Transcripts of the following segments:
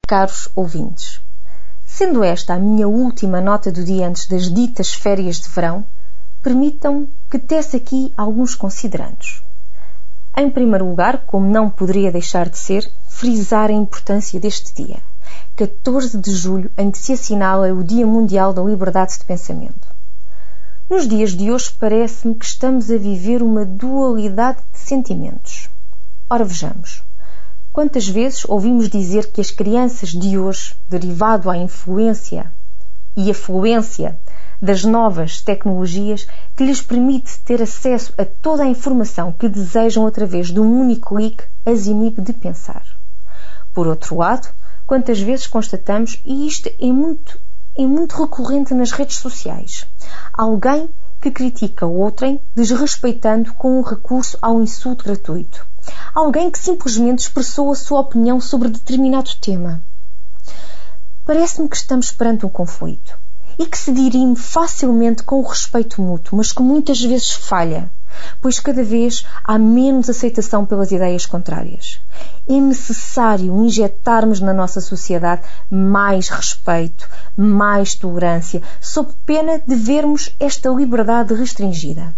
caros ouvintes. Sendo esta a minha última nota do dia antes das ditas férias de verão, permitam-me que tece aqui alguns considerandos. Em primeiro lugar, como não poderia deixar de ser, frisar a importância deste dia, 14 de julho, em que se assinala o Dia Mundial da Liberdade de Pensamento. Nos dias de hoje parece-me que estamos a viver uma dualidade de sentimentos. Ora, vejamos. Quantas vezes ouvimos dizer que as crianças de hoje, derivado à influência e afluência das novas tecnologias que lhes permite ter acesso a toda a informação que desejam através de um único clique, as inibe de pensar. Por outro lado, quantas vezes constatamos, e isto é muito recorrente nas redes sociais, alguém que critica outrem desrespeitando com um recurso ao insulto gratuito. Alguém que simplesmente expressou a sua opinião sobre determinado tema. Parece-me que estamos perante um conflito e que se dirime facilmente com o respeito mútuo, mas que muitas vezes falha, pois cada vez há menos aceitação pelas ideias contrárias. É necessário injetarmos na nossa sociedade mais respeito, mais tolerância, sob pena de vermos esta liberdade restringida.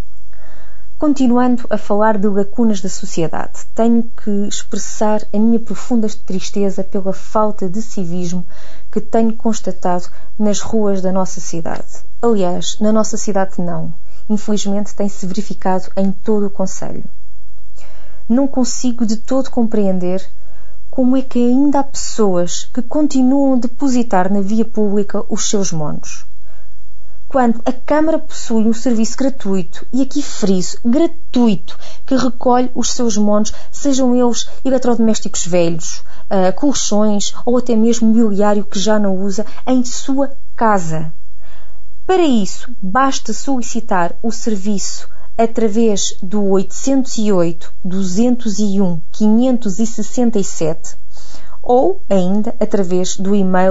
Continuando a falar de lacunas da sociedade, tenho que expressar a minha profunda tristeza pela falta de civismo que tenho constatado nas ruas da nossa cidade. Aliás, na nossa cidade não. Infelizmente tem-se verificado em todo o concelho. Não consigo de todo compreender como é que ainda há pessoas que continuam a depositar na via pública os seus monos. Quando a Câmara possui um serviço gratuito, e aqui friso, gratuito, que recolhe os seus monos, sejam eles eletrodomésticos velhos, colchões ou até mesmo mobiliário que já não usa, em sua casa. Para isso, basta solicitar o serviço através do 808 201 567 ou ainda através do e-mail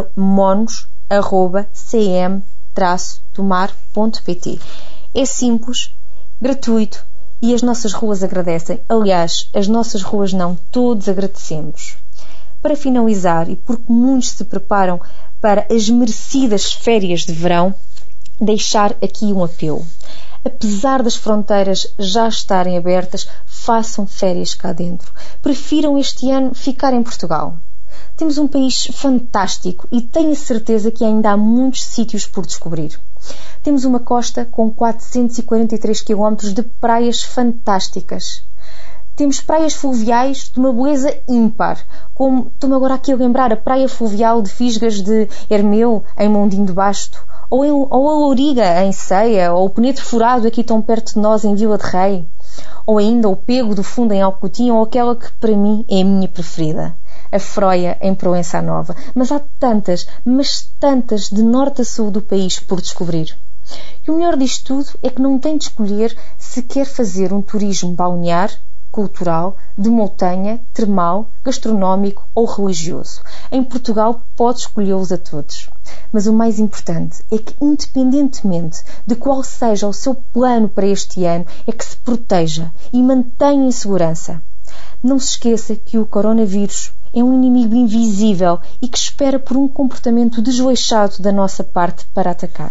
monos@cm-tomar.pt. É simples, gratuito e as nossas ruas agradecem. Aliás, as nossas ruas não, todos agradecemos. Para finalizar, e porque muitos se preparam para as merecidas férias de verão, deixar aqui um apelo. Apesar das fronteiras já estarem abertas, façam férias cá dentro. Prefiram este ano ficar em Portugal. Temos um país fantástico e tenho a certeza que ainda há muitos sítios por descobrir. Temos uma costa com 443 km de praias fantásticas. Temos praias fluviais de uma beleza ímpar, como estou-me agora aqui a lembrar a praia fluvial de Fisgas de Hermeu, em Mondinho de Basto, ou a Louriga, em Ceia, ou o Penedo Furado, aqui tão perto de nós, em Vila de Rei, ou ainda o Pego do Fundo, em Alcotim, ou aquela que para mim é a minha preferida, a Froia, em Proença Nova. Mas há tantas, mas tantas, de norte a sul do país por descobrir. E o melhor disto tudo é que não tem de escolher se quer fazer um turismo balnear, cultural, de montanha, termal, gastronómico ou religioso. Em Portugal pode escolhê-los a todos. Mas o mais importante é que, independentemente de qual seja o seu plano para este ano, é que se proteja e mantenha em segurança. Não se esqueça que o coronavírus é um inimigo invisível e que espera por um comportamento desleixado da nossa parte para atacar.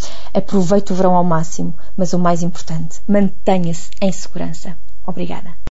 Aproveite o verão ao máximo, mas o mais importante, mantenha-se em segurança. Obrigada.